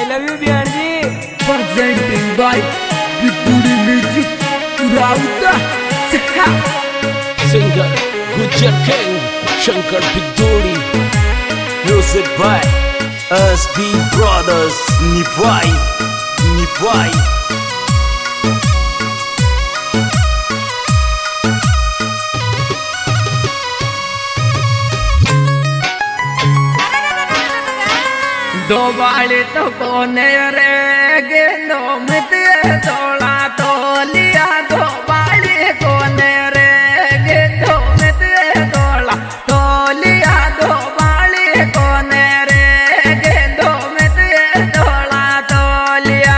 Love you बहन जी। Presenting by Bituri Music Rauta Sikha Singer Gujar King Shankar Bituri. Music by SB Brothers. Nivai दो बाले तो कोने रे गेंदो मित तोला तो लिया दो बाले कोने रे गेंदो मित तोला तो लिया दो बाले कोने रे गेंदो मित तोला तो लिया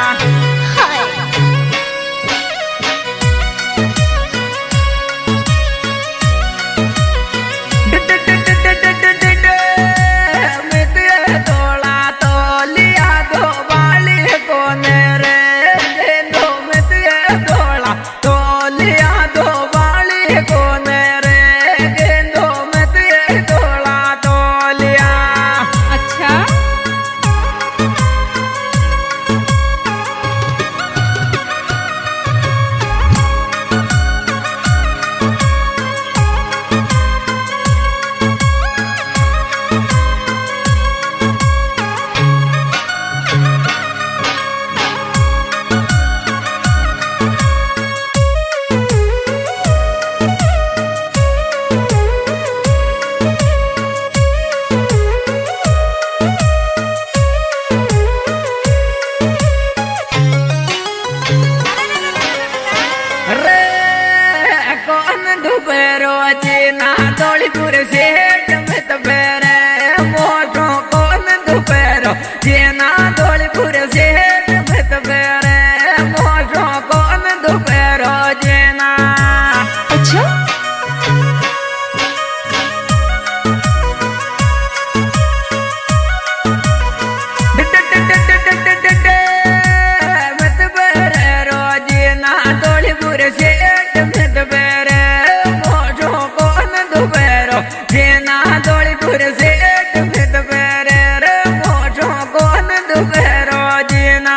ना तोली पूरे सेठ में तो बेरे मोटो कौन दोपहरो जेना तोली पूरे सेठ में तो बेरे मोटो कौन दोपहरो जेना। अच्छा मत बेरे रोजेना तोली पूरे सेठ में तो बेरे जेना तोली पूरे सेठ में दोपहरे रे मोटो कौन दोपहरो जेना।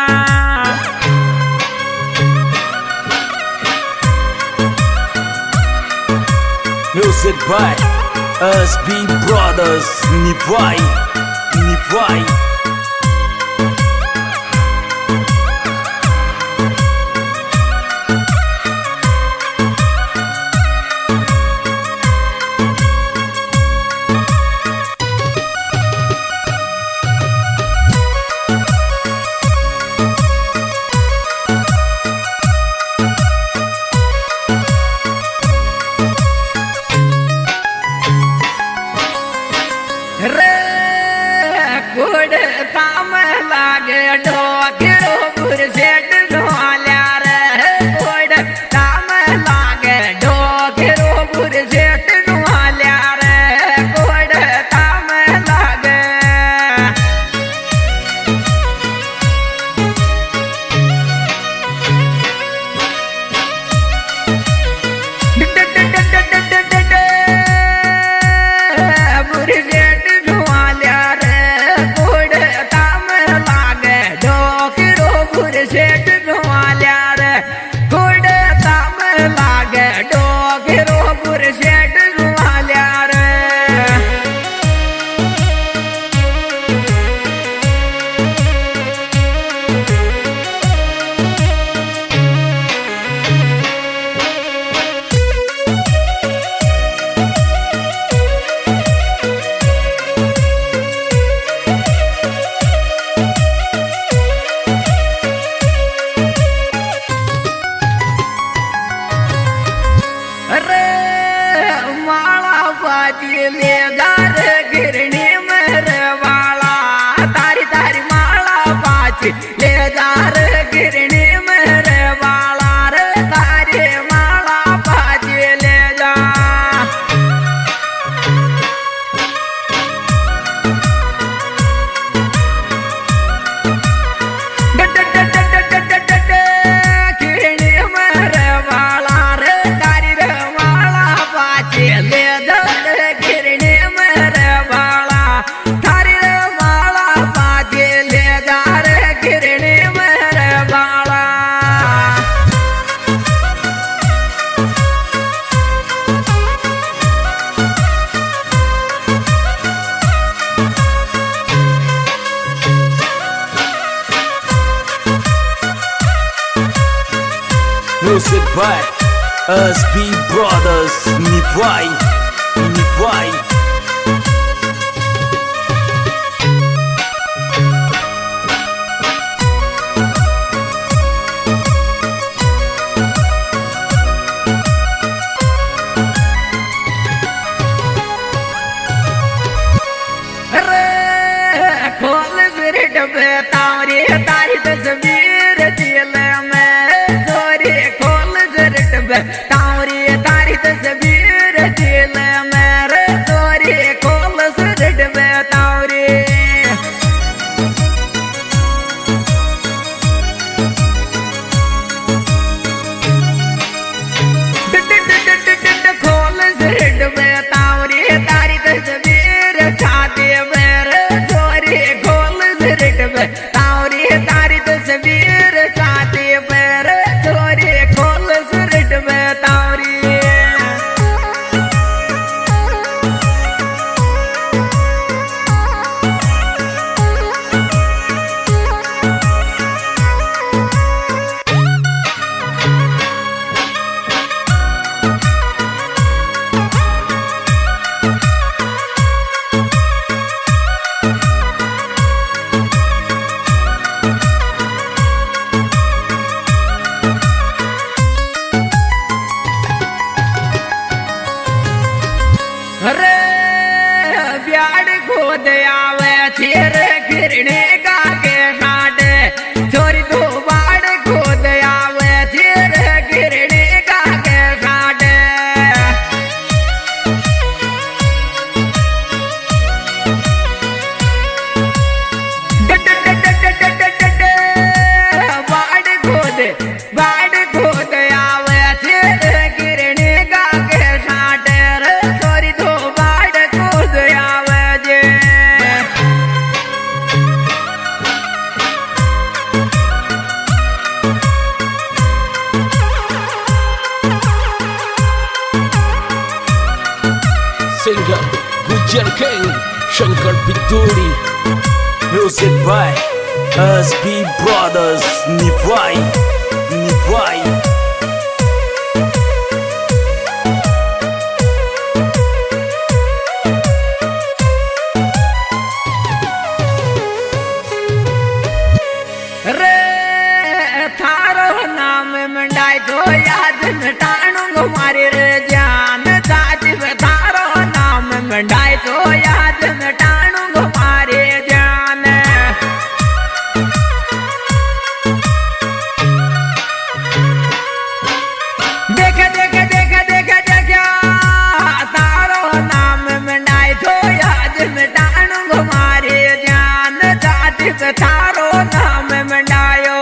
Music by SB Brothers. Nivai काम लागे ढोकिरो बुरसेट ढोल्या रे कोड काम लागे ढोकिरो बुरसेट ढोल्या रे कोड काम लागे बुरसेट ढोल्या रे सेठ ढोल्या रे कोड काम लागे ढोकिरो बुरसेट ढोल्या रे। ले दार गिरणी मेरे वाला तारी तारी माला पाची ले दार गिरणी मेरे वाला रे तारी माला पाची ले जा। गिरणी मेरे वाला रे तारी रे माला पाची ले जा गिरणी मेरे वाला थारी रे वाला पाचे ले जा रे by SB Brothers Nivai. तारी तारी तस्वीर दिल में चोरी खोल जरट तारी तारी तस्वीर दिल में रे चोरी खोल जरट तारी खोल जरट तारी तारी तस्वीर खाते मेरे चोरी खोल जरट तारी तारी तस्वीर खाते मेरे चोरी खोल जरट तारी अरे ब्याड खोद आवे थिर गिरने का के साडे छोरी तो बाड़ खोद आवे थिर गिरने का के साडे बाड़ खोद आवे थिर गिरने का के साडे छोरी तो बाड़ खोद आवे जे Singer Gujar King Shankar Biduri. Music by SB Brothers Nivai. रे थारो नाम मंडाई तो याद मिटाणू मारे रे जान साजिब थारो नाम मंडाई तो याद मिटाणू मारे जान देख देख देख देख देख तारो नाम मंडाई तो याद मिटाणू मारे जान साजिब थारो नाम मंडायो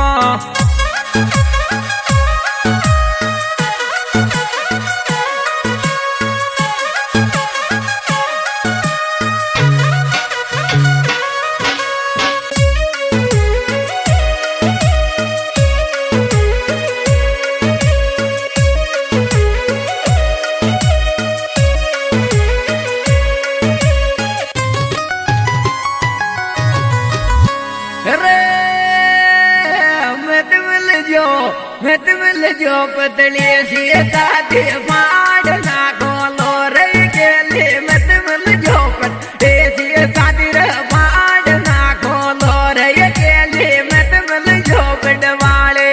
मैं मिल जो पतली सी साथी फाड़ ना खोलो रे के लिए मैं मिल जो पतली सी साथी रे फाड़ ना खोलो रे के लिए मैं मिल जो पटवाले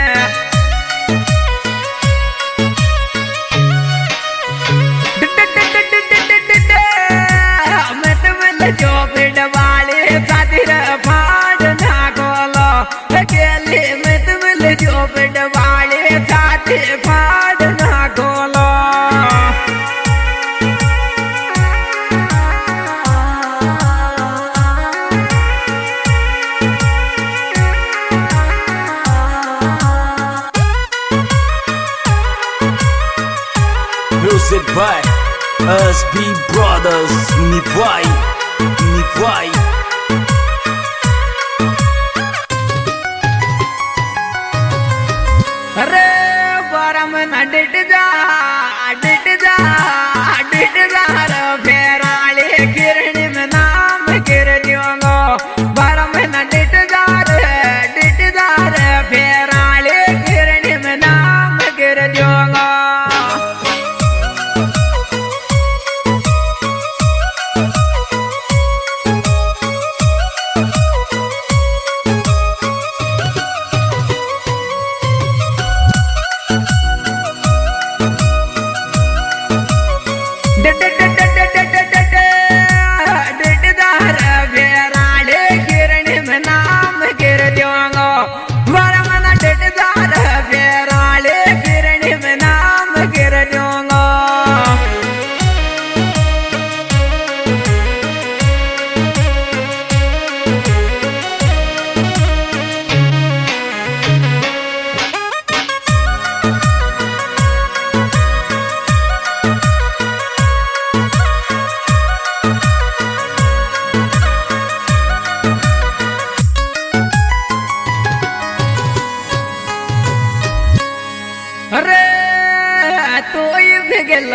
मैं मिल जो पटवाले साथी रे फाड़ ना खोलो के लिए मैं मिल जो पटवाले साथी फाड़ ना खोलो Music by SB Brothers Nivai. अरे बरम न डिट जा रे फेराले किरणी में नाम गिर दियोगो बरम न डिट जा रे फेराले किरणी में नाम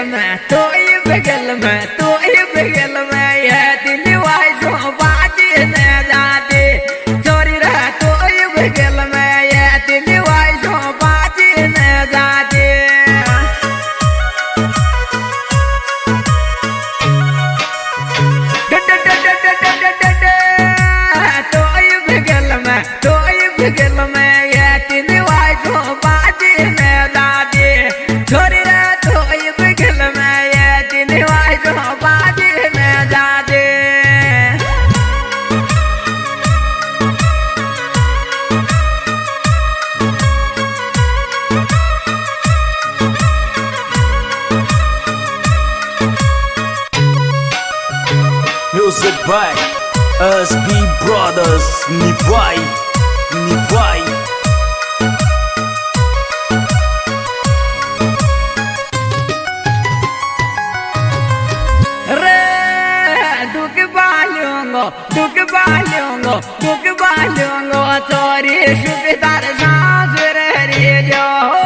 में तो ये बगल में तो ये बगल में ये दिल वाई जो बाजी न जाते चोरी रहा तो ये बगल में ये दिल वाई जो बाजी न जाते तो ये बगल में तो ये बगल में ये दिल वाई जो बाजी न जाते चोरी रहा तो ये बगल में ये दिल वाई जो बाजी न जाते Music by SB Brothers. Nivai, Nivai. दुख बालूंगो तोरी सुबेदार सांस रे जो